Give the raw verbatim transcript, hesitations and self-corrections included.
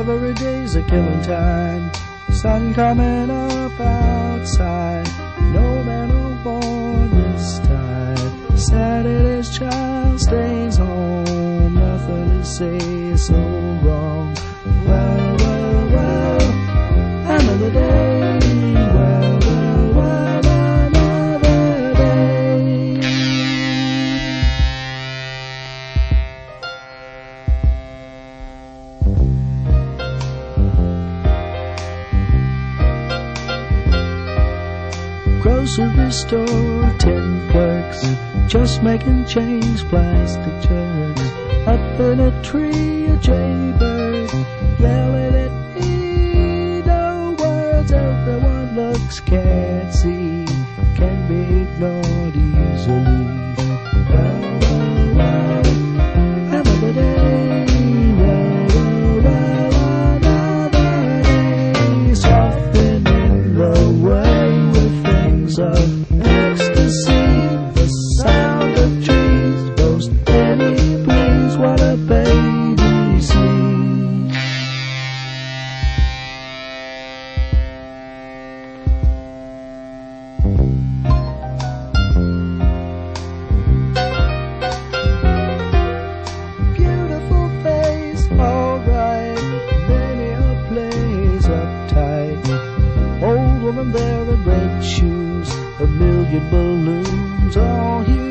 Every day's a killing time. Sun coming up outside. No man on board this time. Saturday's child stays home. Nothing to say, so wrong. Well, well, well, another day. Well, well, well, another day. Grocery store, tin clerks, just making change, plastic jerks. Up in a tree, a jaybird, yelling at me, no words, everyone looks, can't see, can be ignored easily. Well, well, well, another day, well, well, well, another day, softening the way with things of ecstasy, the sound of trees, most any please, what a baby sees. Beautiful face, alright, many a place uptight. Old woman there in red shoes, a million balloons, all huge.